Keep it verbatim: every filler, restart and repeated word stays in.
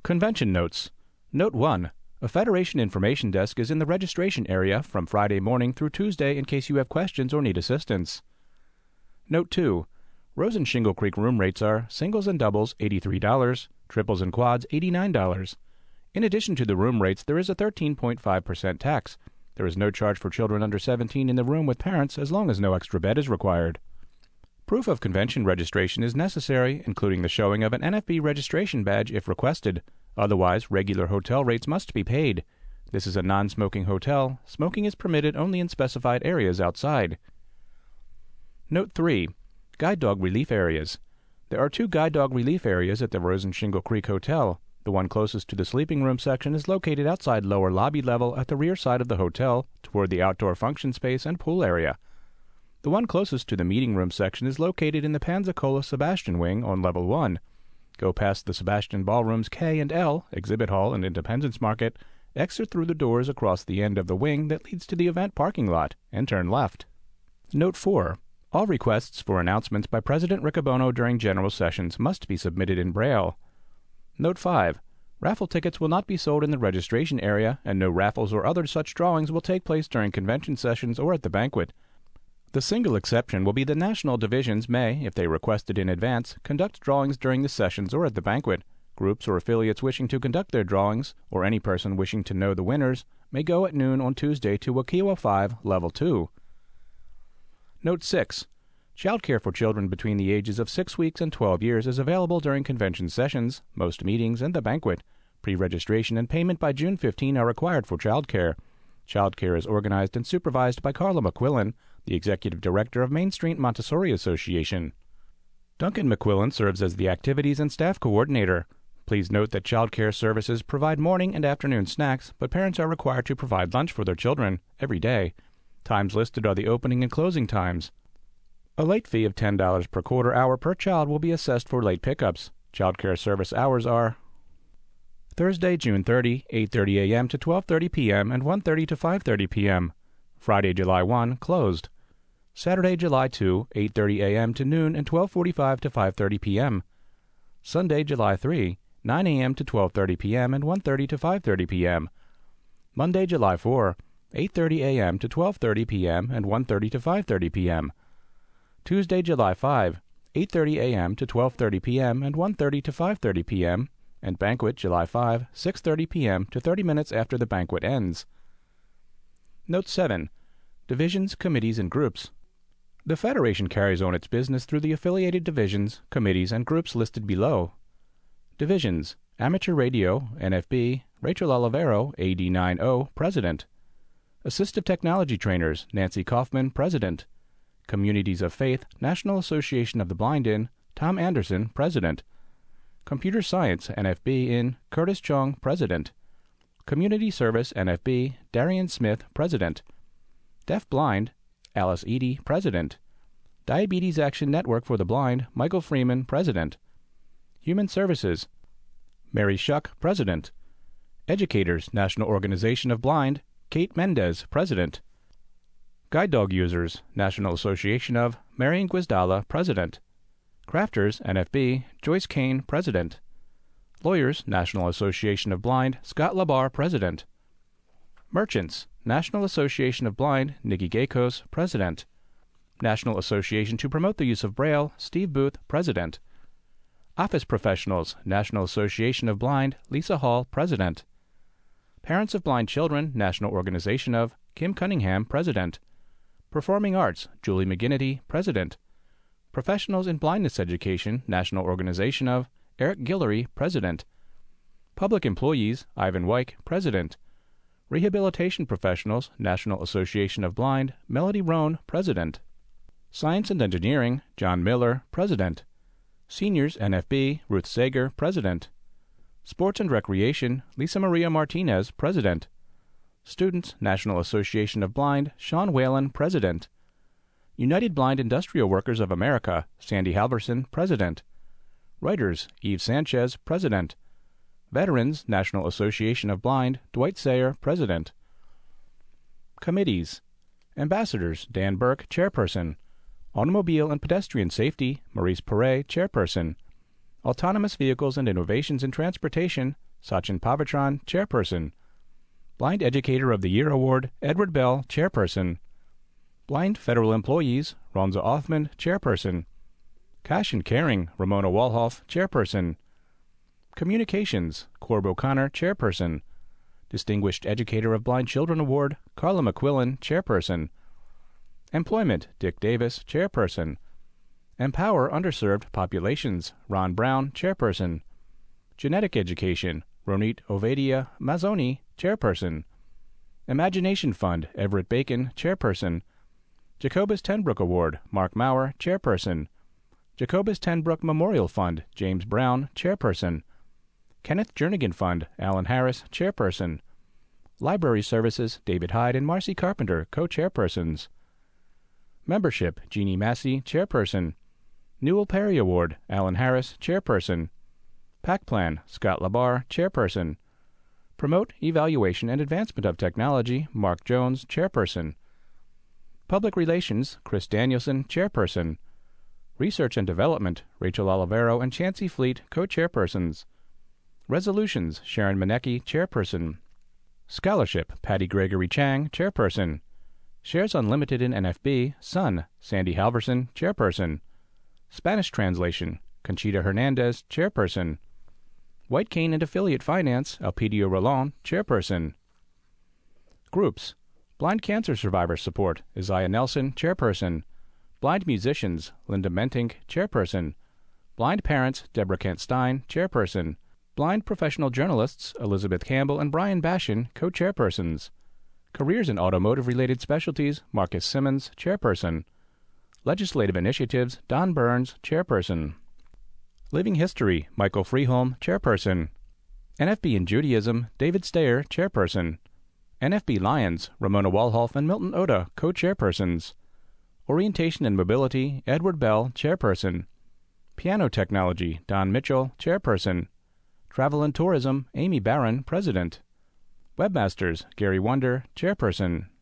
Convention Notes. Note one. A Federation information desk is in the registration area from Friday morning through Tuesday in case you have questions or need assistance. Note two. Rose and Shingle Creek room rates are singles and doubles eighty-three dollars, triples and quads eighty-nine dollars. In addition to the room rates, there is a thirteen point five percent tax. There is no charge for children under seventeen in the room with parents as long as no extra bed is required. Proof of convention registration is necessary, including the showing of an N F B registration badge if requested. Otherwise, regular hotel rates must be paid. This is a non-smoking hotel. Smoking is permitted only in specified areas outside. Note three. Guide dog relief areas. There are two guide dog relief areas at the Rose and Shingle Creek Hotel. The one closest to the sleeping room section is located outside lower lobby level at the rear side of the hotel, toward the outdoor function space and pool area. The one closest to the meeting room section is located in the Panzacola Sebastian wing on level one. Go past the Sebastian Ballrooms K and L, Exhibit Hall and Independence Market, exit through the doors across the end of the wing that leads to the event parking lot, and turn left. Note four. All requests for announcements by President Riccobono during general sessions must be submitted in Braille. Note five. Raffle tickets will not be sold in the registration area, and no raffles or other such drawings will take place during convention sessions or at the banquet. The single exception will be the national divisions may, if they requested in advance, conduct drawings during the sessions or at the banquet. Groups or affiliates wishing to conduct their drawings, or any person wishing to know the winners, may go at noon on Tuesday to Wakiwa five, Level two. Note six. Childcare for children between the ages of six weeks and twelve years is available during convention sessions, most meetings, and the banquet. Pre-registration and payment by June fifteenth are required for childcare. Childcare is organized and supervised by Carla McQuillan, the Executive Director of Main Street Montessori Association. Duncan McQuillan serves as the Activities and Staff Coordinator. Please note that child care services provide morning and afternoon snacks, but parents are required to provide lunch for their children every day. Times listed are the opening and closing times. A late fee of ten dollars per quarter hour per child will be assessed for late pickups. Child care service hours are Thursday, June thirtieth, eight thirty a m to twelve thirty p m and one thirty to five thirty p m Friday, July first, closed. Saturday, July second, eight thirty a m to noon and twelve forty-five to five thirty p m Sunday, July third, nine a m to twelve thirty p m and one thirty to five thirty p m Monday, July fourth, eight thirty a m to twelve thirty p m and one thirty to five thirty p m Tuesday, July fifth, eight thirty a m to twelve thirty p m and one thirty to five thirty p m and banquet, July fifth, six thirty p m to thirty minutes after the banquet ends. Note seven. Divisions, committees, and groups. The Federation carries on its business through the affiliated divisions, committees, and groups listed below. Divisions: Amateur Radio, N F B, Rachel Olivero, A D nine O, President. Assistive Technology Trainers, Nancy Kaufman, President. Communities of Faith, National Association of the Blind in, Tom Anderson, President. Computer Science, N F B in, Curtis Chung, President. Community Service, N F B, Darian Smith, President. Deaf Blind, Alice Eady, President. Diabetes Action Network for the Blind, Michael Freeman, President. Human Services, Mary Shuck, President. Educators, National Organization of Blind, Kate Mendez, President. Guide Dog Users, National Association of, Marian Guizdala, President. Crafters, N F B, Joyce Kane, President. Lawyers, National Association of Blind, Scott Labar, President. Merchants, National Association of Blind, Nikki Gakos, President. National Association to Promote the Use of Braille, Steve Booth, President. Office Professionals, National Association of Blind, Lisa Hall, President. Parents of Blind Children, National Organization of, Kim Cunningham, President. Performing Arts, Julie McGinnity, President. Professionals in Blindness Education, National Organization of, Eric Guillory, President. Public Employees, Ivan Wyke, President. Rehabilitation Professionals, National Association of Blind, Melody Rohn, President. Science and Engineering, John Miller, President. Seniors, N F B, Ruth Sager, President. Sports and Recreation, Lisa Maria Martinez, President. Students, National Association of Blind, Sean Whalen, President. United Blind Industrial Workers of America, Sandy Halverson, President. Writers, Eve Sanchez, President. Veterans, National Association of Blind, Dwight Sayer, President. Committees. Ambassadors, Dan Burke, Chairperson. Automobile and Pedestrian Safety, Maurice Perret, Chairperson. Autonomous Vehicles and Innovations in Transportation, Sachin Pavitran, Chairperson. Blind Educator of the Year Award, Edward Bell, Chairperson. Blind Federal Employees, Ronza Othman, Chairperson. Cash and Caring, Ramona Walhoff, Chairperson. Communications, Corb O'Connor, Chairperson. Distinguished Educator of Blind Children Award, Carla McQuillan, Chairperson. Employment, Dick Davis, Chairperson. Empower Underserved Populations, Ron Brown, Chairperson. Genetic Education, Ronit Ovadia Mazzoni, Chairperson. Imagination Fund, Everett Bacon, Chairperson. Jacobus Tenbrook Award, Mark Maurer, Chairperson. Jacobus Tenbrook Memorial Fund, James Brown, Chairperson. Kenneth Jernigan Fund, Alan Harris, Chairperson. Library Services, David Hyde and Marcy Carpenter, Co-Chairpersons. Membership, Jeannie Massey, Chairperson. Newell Perry Award, Alan Harris, Chairperson. PAC Plan, Scott Labar, Chairperson. Promote Evaluation and Advancement of Technology, Mark Jones, Chairperson. Public Relations, Chris Danielson, Chairperson. Research and Development, Rachel Olivero and Chancey Fleet, Co-Chairpersons. Resolutions, Sharon Manecki, Chairperson. Scholarship, Patty Gregory Chang, Chairperson. Shares Unlimited in N F B, Sun, Sandy Halverson, Chairperson. Spanish Translation, Conchita Hernandez, Chairperson. White Cane and Affiliate Finance, Elpidio Rolland, Chairperson. Groups, Blind Cancer Survivor Support, Isaiah Nelson, Chairperson. Blind Musicians, Linda Mentink, Chairperson. Blind Parents, Deborah Kent Stein, Chairperson. Blind Professional Journalists, Elizabeth Campbell and Brian Bashan, Co-Chairpersons. Careers in Automotive-Related Specialties, Marcus Simmons, Chairperson. Legislative Initiatives, Don Burns, Chairperson. Living History, Michael Freeholm, Chairperson. N F B in Judaism, David Stayer, Chairperson. N F B Lions, Ramona Walhoff and Milton Oda, Co-Chairpersons. Orientation and Mobility, Edward Bell, Chairperson. Piano Technology, Don Mitchell, Chairperson. Travel and Tourism, Amy Barron, President. Webmasters, Gary Wonder, Chairperson.